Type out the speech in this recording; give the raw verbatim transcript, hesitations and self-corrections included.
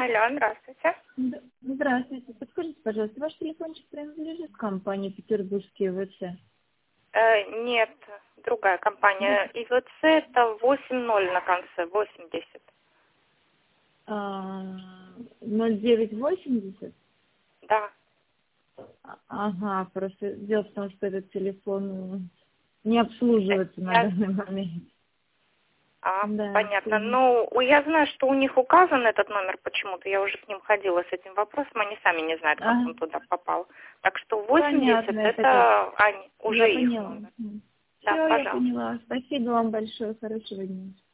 Алло, здравствуйте. Д- Здравствуйте. Подскажите, пожалуйста, ваш телефончик принадлежит компании «Петербургские ВЦ»? Э, нет, другая компания. Да. ИВЦ это восемь ноль на конце, восемьдесят. А, ноль девять восемьдесят? Да. А- Ага, просто дело в том, что этот телефон не обслуживается на Я... данный момент. А, Да, понятно. понял. Ну, у- я знаю, что у них указан этот номер почему-то. Я уже к ним ходила с этим вопросом. Они сами не знают, как Ага, он туда попал. Так что восемьдесят понятно, это как. это они, уже Я их поняла. номер. Да, Все, я пожалуйста. поняла. Спасибо вам большое. Хорошего дня.